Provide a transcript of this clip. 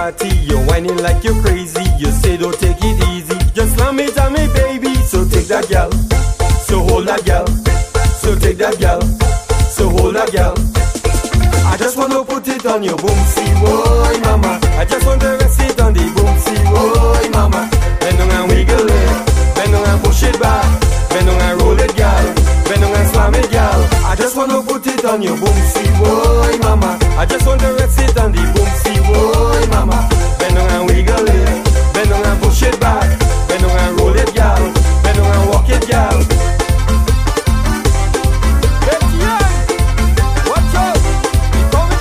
party, you're whining like you're crazy. You say don't take it easy, just slam it on me, baby. So take that gal, so hold that gal, so take that gal, so hold that gal. I just wanna put it on your boom, see, boy, mama. I just want to rest it on the boom, see, boy, mama. Bend down and wiggle it, bend down and push it back, bend down and roll it, gal, bend down and slam it, gal. I just wanna put it on your boom, see, boy, mama. I just want